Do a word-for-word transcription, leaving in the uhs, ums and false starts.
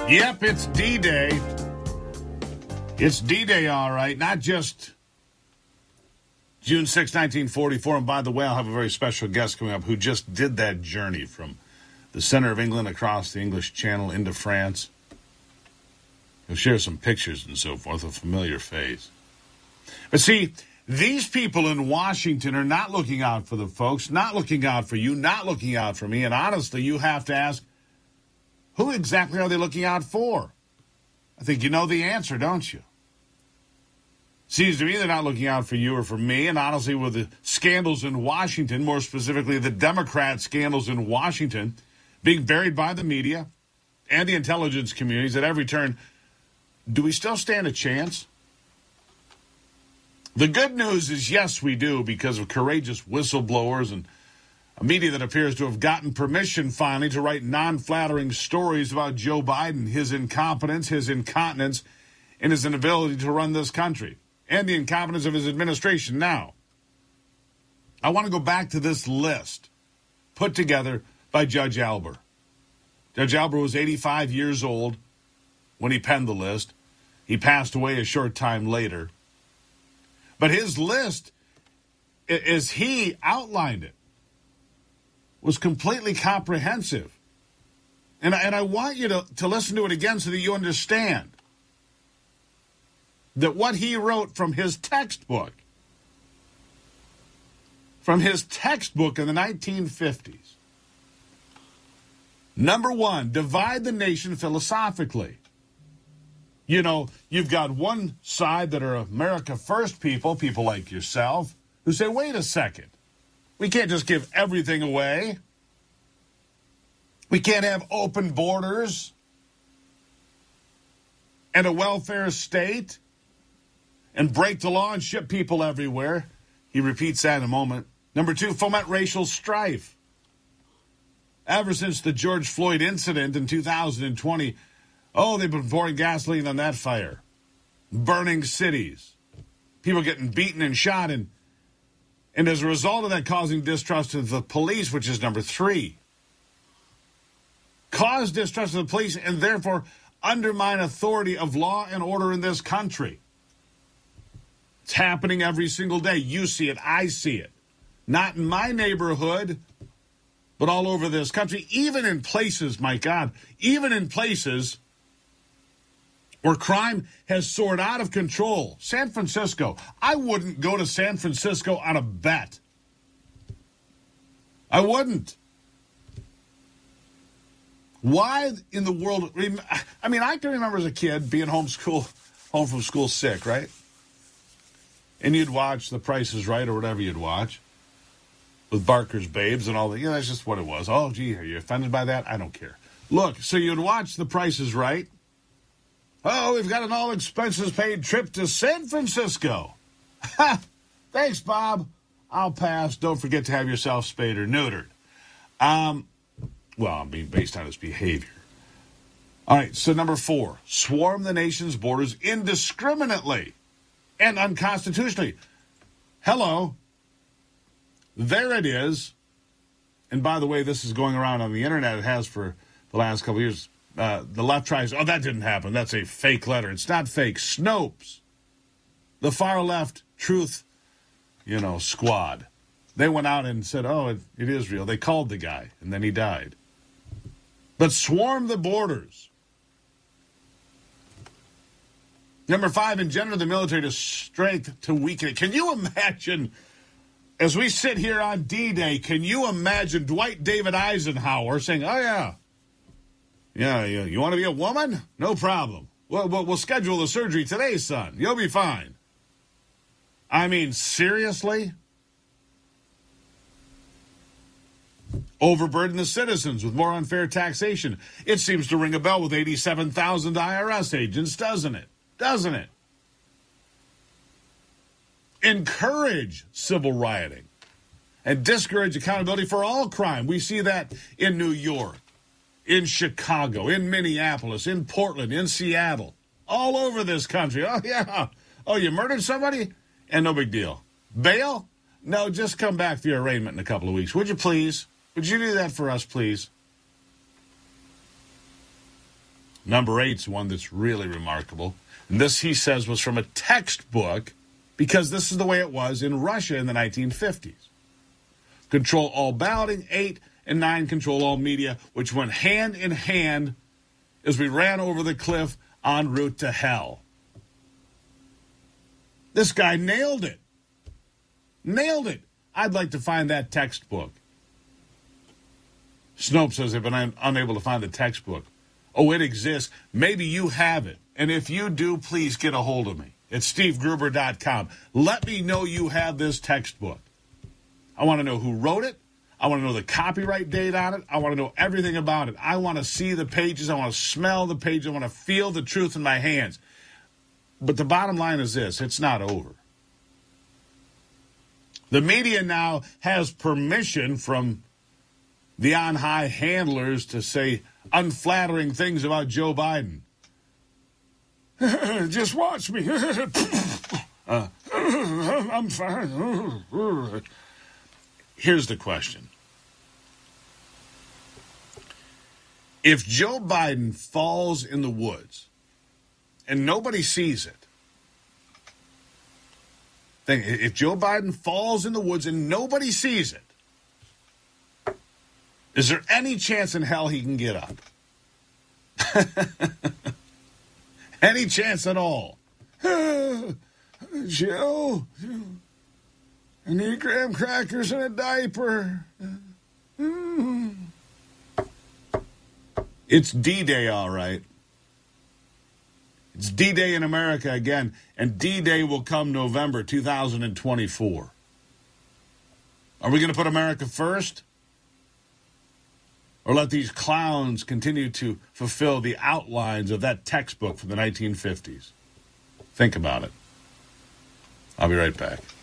Yep, it's D-Day. It's D-Day, all right. Not just June sixth, nineteen forty-four. And by the way, I'll have a very special guest coming up who just did that journey from the center of England across the English Channel into France. He'll share some pictures and so forth, a familiar face. But see, these people in Washington are not looking out for the folks, not looking out for you, not looking out for me. And honestly, you have to ask, who exactly are they looking out for? I think you know the answer, don't you? Seems to me they're not looking out for you or for me. And honestly, with the scandals in Washington, more specifically the Democrat scandals in Washington, being buried by the media and the intelligence communities at every turn, do we still stand a chance? The good news is, yes, we do, because of courageous whistleblowers and a media that appears to have gotten permission finally to write non-flattering stories about Joe Biden, his incompetence, his incontinence, and his inability to run this country, and the incompetence of his administration. Now, I want to go back to this list put together by Judge Alber. Judge Alber was eighty-five years old when he penned the list. He passed away a short time later. But his list, as he outlined it, was completely comprehensive. And, and I want you to, to listen to it again so that you understand that what he wrote from his textbook, from his textbook in the nineteen fifties. Number one, divide the nation philosophically. You know, you've got one side that are America First people, people like yourself, who say, wait a second. We can't just give everything away. We can't have open borders and a welfare state and break the law and ship people everywhere. He repeats that in a moment. Number two, foment racial strife. Ever since the George Floyd incident in two thousand twenty, oh, they've been pouring gasoline on that fire, burning cities, people getting beaten and shot, and, and as a result of that, causing distrust of the police, which is number three. Cause distrust of the police and therefore undermine authority of law and order in this country. It's happening every single day. You see it, I see it. Not in my neighborhood, but all over this country, even in places, my God, even in places where crime has soared out of control. San Francisco. I wouldn't go to San Francisco on a bet. I wouldn't. Why in the world? I mean, I can remember as a kid being homeschool, home from school sick, right? And you'd watch The Price is Right or whatever you'd watch with Barker's Babes and all that. Yeah, that's just what it was. Oh, gee, are you offended by that? I don't care. Look, so you'd watch The Price is Right. Oh, we've got an all-expenses-paid trip to San Francisco. Thanks, Bob. I'll pass. Don't forget to have yourself spayed or neutered. Um, well, I mean, based on his behavior. All right, so number four, swarm the nation's borders indiscriminately and unconstitutionally. Hello. There it is. And by the way, this is going around on the internet. It has for the last couple of years. Uh, the left tries, oh, that didn't happen. That's a fake letter. It's not fake. Snopes, the far left truth, you know, squad. They went out and said, oh, it, it is real. They called the guy, and then he died. But swarm the borders. Number five, engender the military to strength to weaken it. Can you imagine, as we sit here on D-Day, can you imagine Dwight David Eisenhower saying, oh, yeah, yeah, you, you want to be a woman? No problem. We'll, we'll, we'll schedule the surgery today, son. You'll be fine. I mean, seriously? Overburden the citizens with more unfair taxation. It seems to ring a bell with eighty-seven thousand I R S agents, doesn't it? Doesn't it? Encourage civil rioting and discourage accountability for all crime. We see that in New York, in Chicago, in Minneapolis, in Portland, in Seattle, all over this country. Oh, yeah. Oh, you murdered somebody? And no big deal. Bail? No, just come back for your arraignment in a couple of weeks. Would you please? Would you do that for us, please? Number eight's one that's really remarkable. And this, he says, was from a textbook because this is the way it was in Russia in the nineteen fifties. Control all balloting, eight, and nine, control all media, which went hand in hand as we ran over the cliff en route to hell. This guy nailed it. Nailed it. I'd like to find that textbook. Snopes says they've been un- unable to find the textbook. Oh, it exists. Maybe you have it. And if you do, please get a hold of me at steve gruber dot com. Let me know you have this textbook. I want to know who wrote it. I want to know the copyright date on it. I want to know everything about it. I want to see the pages. I want to smell the pages. I want to feel the truth in my hands. But the bottom line is this. It's not over. The media now has permission from the on-high handlers to say unflattering things about Joe Biden. Just watch me. uh, I'm fine. Here's the question. If Joe Biden falls in the woods and nobody sees it, think, if Joe Biden falls in the woods and nobody sees it, is there any chance in hell he can get up? Any chance at all? Joe, I need graham crackers and a diaper. It's D-Day, all right. It's D-Day in America again, and D-Day will come November two thousand twenty-four. Are we going to put America first? Or let these clowns continue to fulfill the outlines of that textbook from the nineteen fifties? Think about it. I'll be right back.